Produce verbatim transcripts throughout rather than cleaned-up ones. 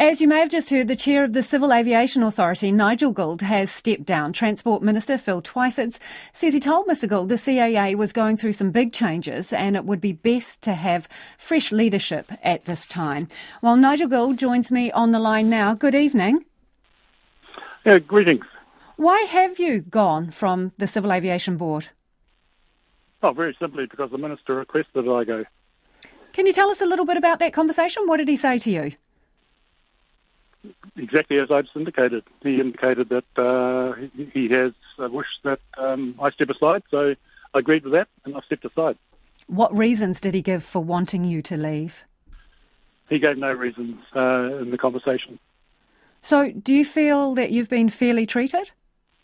As you may have just heard, the chair of the Civil Aviation Authority, Nigel Gould, has stepped down. Transport Minister Phil Twyford says he told Mr Gould the C A A was going through some big changes and it would be best to have fresh leadership at this time. Well, Nigel Gould joins me on the line now. Good evening. Yeah, greetings. Why have you gone from the Civil Aviation Board? Oh, very simply because the Minister requested that I go. Can you tell us a little bit about that conversation? What did he say to you? Exactly as I just indicated. He indicated that uh, he, he has a wish that um, I step aside, so I agreed with that and I stepped aside. What reasons did he give for wanting you to leave? He gave no reasons uh, in the conversation. So do you feel that you've been fairly treated?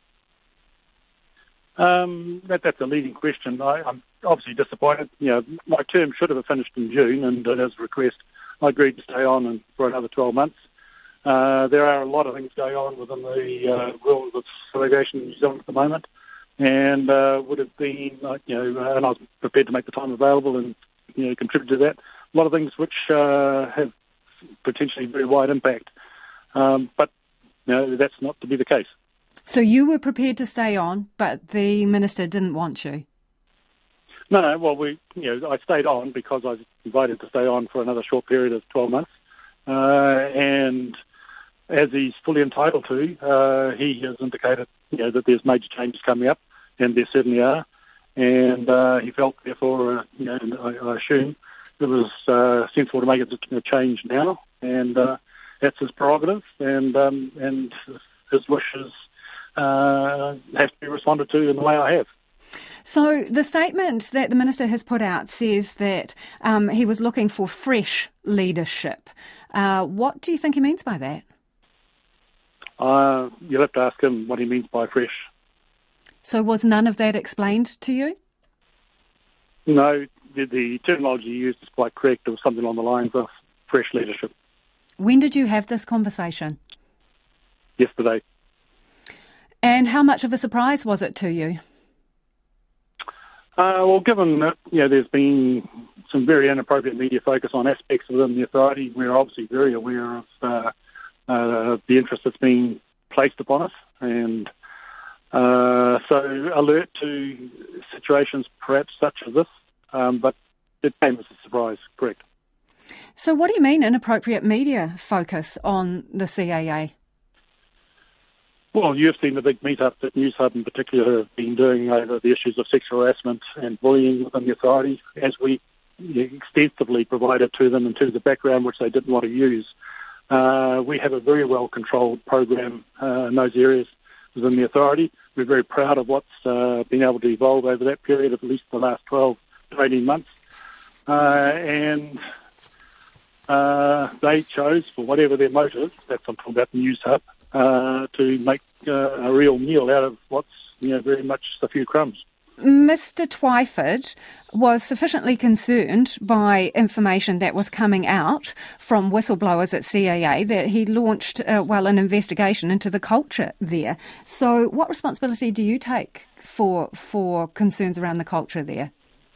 Um, that, that's a leading question. I, I'm obviously disappointed. You know, my term should have finished in June, and uh, as a request, I agreed to stay on and for another twelve months. Uh, there are a lot of things going on within the uh, rules of civil aviation in New Zealand at the moment, and uh, would have been, uh, you know, uh, and I was prepared to make the time available and, you know, contribute to that. A lot of things which uh, have potentially very wide impact, um, but you know, that's not to be the case. So you were prepared to stay on, but the Minister didn't want you? No, no, well, we, you know, I stayed on because I was invited to stay on for another short period of twelve months. Uh, and as he's fully entitled to, uh, he has indicated, you know, that there's major changes coming up, and there certainly are. And uh, he felt, therefore, uh, you know, I, I assume it was uh, sensible to make it a change now, and uh, that's his prerogative, and um, and his wishes Uh, have to be responded to in the way I have. So the statement that the Minister has put out says that um, he was looking for fresh leadership. Uh, what do you think he means by that? Uh, you'll have to ask him what he means by fresh. So was none of that explained to you? No, the, the terminology used is quite correct. It was something along the lines of fresh leadership. When did you have this conversation? Yesterday. And how much of a surprise was it to you? Uh, well, given that, you know, there's been some very inappropriate media focus on aspects within the authority, we're obviously very aware of uh, uh, the interest that's being placed upon us, and uh, so alert to situations perhaps such as this, um, but it came as a surprise, correct. So what do you mean inappropriate media focus on the C A A? Well, you've seen the big meet-up that Newshub in particular have been doing over the issues of sexual harassment and bullying within the authority, as we extensively provided to them in terms of background which they didn't want to use. Uh, we have a very well-controlled program uh, in those areas within the authority. We're very proud of what's uh, been able to evolve over that period of at least the last twelve to eighteen months. Uh, and uh, they chose, for whatever their motive, that's I'm talking about the Newshub, Uh, to make uh, a real meal out of what's, you know, very much a few crumbs. Mister Twyford was sufficiently concerned by information that was coming out from whistleblowers at C A A that he launched, uh, well, an investigation into the culture there. So what responsibility do you take for for concerns around the culture there?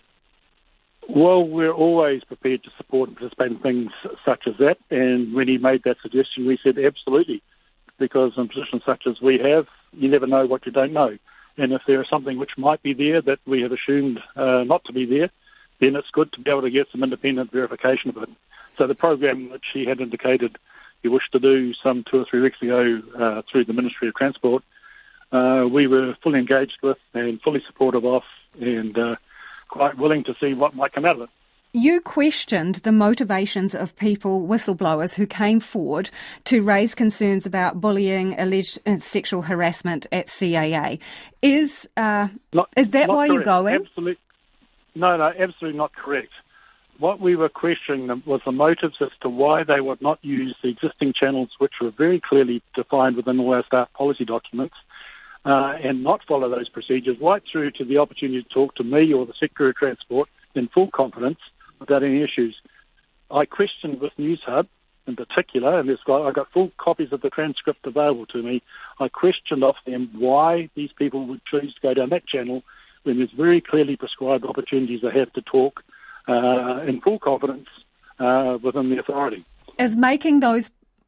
Well, we're always prepared to support and participate in things such as that, and when he made that suggestion, we said absolutely. Because in positions such as we have, you never know what you don't know. And if there is something which might be there that we have assumed uh, not to be there, then it's good to be able to get some independent verification of it. So the program which he had indicated he wished to do some two or three weeks ago uh, through the Ministry of Transport, uh, we were fully engaged with and fully supportive of, and uh, quite willing to see what might come out of it. You questioned the motivations of people, whistleblowers, who came forward to raise concerns about bullying, alleged sexual harassment at C A A. Is uh, not, is that why correct. you're going? Absolutely. No, no, absolutely not correct. What we were questioning was the motives as to why they would not use the existing channels, which were very clearly defined within all our staff policy documents, uh, and not follow those procedures right through to the opportunity to talk to me or the Secretary of Transport in full confidence without any issues. I questioned with Newshub in particular, and this guy, I got full copies of the transcript available to me. I questioned of them why these people would choose to go down that channel when there's very clearly prescribed opportunities they have to talk uh, in full confidence uh, within the authority. Is making those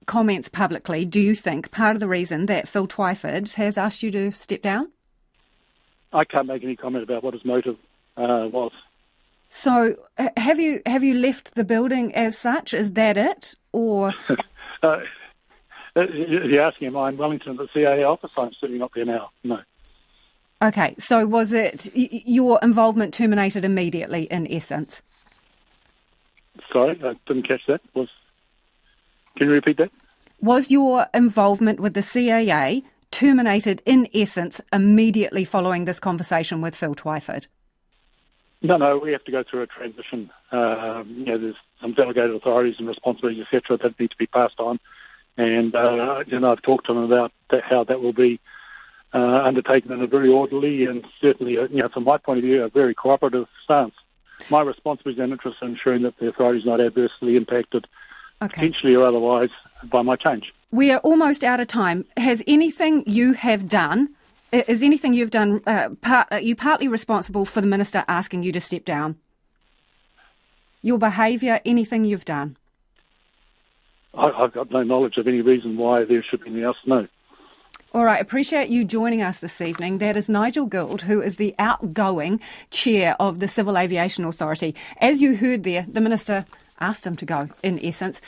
comments publicly, do you think, part of the reason that Phil Twyford has asked you to step down? I can't make any comment about what his motive uh, was. So have you have you left the building as such? Is that it? Or uh, you're asking, am I in Wellington at the C A A office? I'm sitting up there now. No. Okay, so was it your involvement terminated immediately, in essence? Sorry, I didn't catch that. Was Can you repeat that? Was your involvement with the C A A terminated, in essence, immediately following this conversation with Phil Twyford? No, no, we have to go through a transition. Um, you know, there's some delegated authorities and responsibilities, et cetera, that need to be passed on. And, uh, you know, I've talked to them about that, how that will be uh, undertaken in a very orderly and certainly, you know, from my point of view, a very cooperative stance. My responsibility and interest in ensuring that the authority is not adversely impacted, okay, potentially or otherwise, by my change. We are almost out of time. Has anything you have done, is anything you've done, uh, part, are you partly responsible for the Minister asking you to step down? Your behaviour, anything you've done? I, I've got no knowledge of any reason why there should be anything else, no. All right, appreciate you joining us this evening. That is Nigel Gould, who is the outgoing chair of the Civil Aviation Authority. As you heard there, the Minister asked him to go, in essence.